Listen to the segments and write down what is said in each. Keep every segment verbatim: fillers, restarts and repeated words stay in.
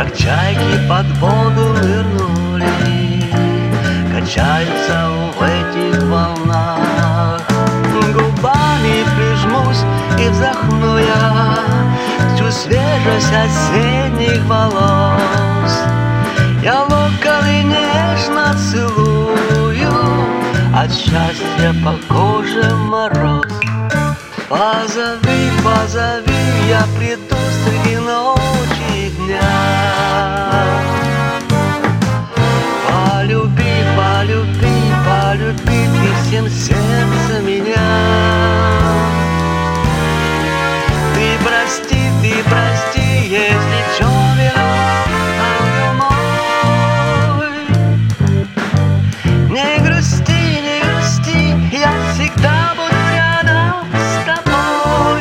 как чайки под воду нырнули, качаются в этих волнах. Губами прижмусь и вздохну я всю свежесть осенних волос. Я локоны нежно целую, от счастья по коже мороз. Позови, позови, я приду среди ночи и дня. Полюби, полюби, полюби ты всем сердцем меня. Ты прости, ты прости, если в чем виноват мой. Не грусти, не грусти, я всегда буду рядом с тобой.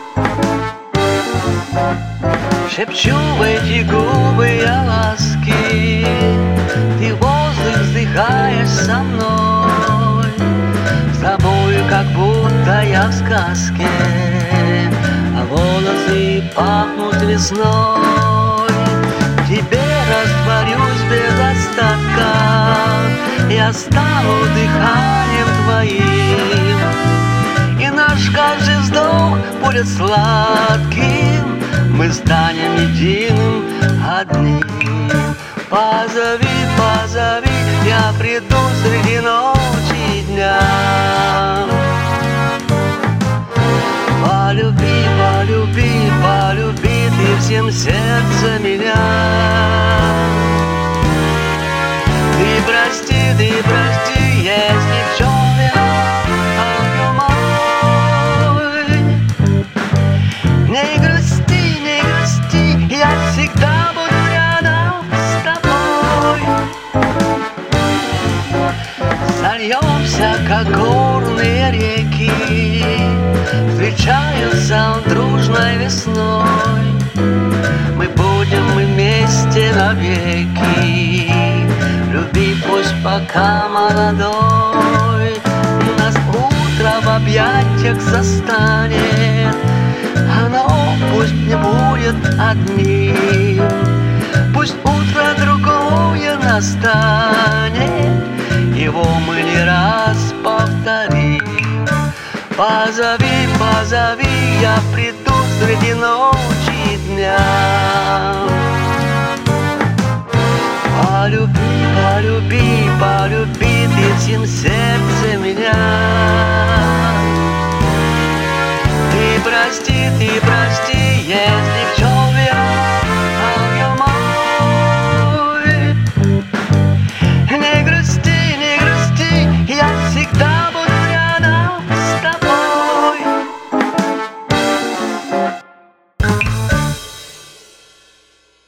Шепчу в эти губы я ласки, ты воздух вздыхаешь со мной. С тобою как будто я в сказке, а волосы пахнут весной. Тебе растворюсь без остатка, я стану дыханием твоим, и наш каждый вздох будет сладким. Мы станем единым одним. Позови, позови, я приду среди ночи и дня. Полюби, полюби, полюби ты всем сердцем меня. Ты прости, ты прости, если в чем виноват мой. Не грусти, не грусти, я всегда буду рядом с тобой. Сольемся, как горные реки, встречаются дружной весной. Мы будем вместе навеки, люби пусть пока молодой. Нас утро в объятиях застанет, оно пусть не будет одним. Пусть утро другое настанет, его мы не раз повторим. Позови, позови, я приду среди ночи и дня. Полюби, полюби, полюби ты всем сердцем меня. Ты прости, ты прости, если